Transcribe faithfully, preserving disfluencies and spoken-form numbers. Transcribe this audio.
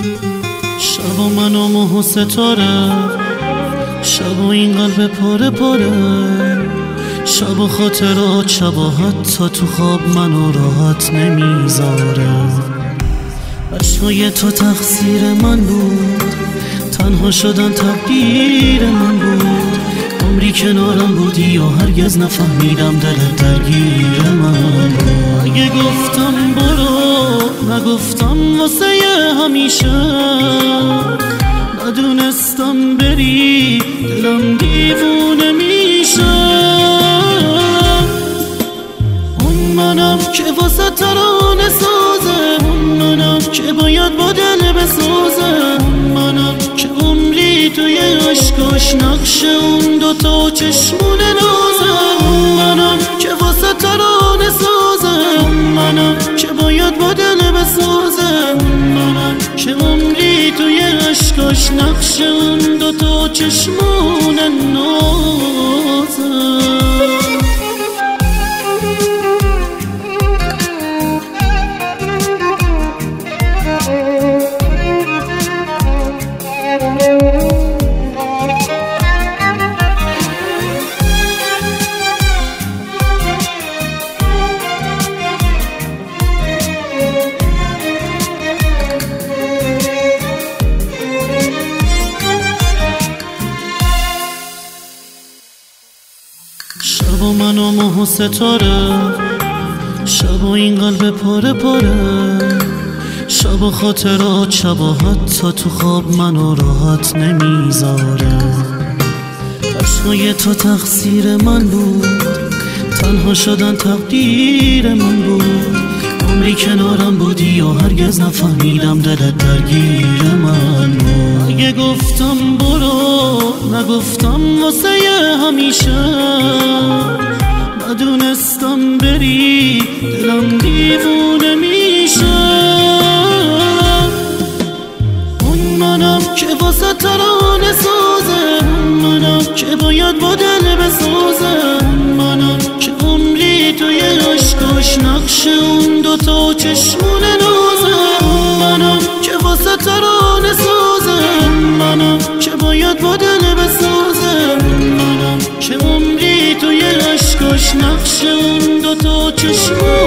شب و من و ماه و ستاره، شب و این قلب پاره پاره، شب و خاطرات، شب و حتی تو خواب منو راحت نمیذاره. عشقای تو تقصیر من بود، تنها شدن تقدیر من بود. عمری کنارم بودی و هرگز نفهمیدم دلت درگیر من بود. اگه گفتم برو نگفتم واسه همیشه، ندونستم بری دلم دیوونه میشه. اون منم که واسه ترانه سازه، اون منم که باید با دل بسازه، اون منم که عمری توی عشقاش نقش اون دوتا چشمون نازه، اون منم که واسه ترانه سازه، اون منم که باید با دل بسازه، اون منم که عمری توی عشقاش نقش اون دوتا چشمون نازه. شب و من و ماه و ستاره، شب و این قلب پاره پاره، شب و خاطرات، شب و حتی تو خواب منو راحت نمیذاره. عشقای تو تقصیر من بود، تنها شدن تقدیر من بود. عمری کنارم بودی و هرگز نفهمیدم دلت درگیر من بود. اگه گفتم برو نگفتم واسه همیشه، ندونستم بری دلم دیوونه میشه. اون منم که واسه ترانه سازه، اون منم که باید با دل بسازه، اون منم که عمری توی عشقاش نقش اون دوتا چشمون نازه، اون منم که واسه ترانه سازه، اون منم که باید با دل بسازه، اون منم که عمری توی عشقاش نقش اون دوتا چشمون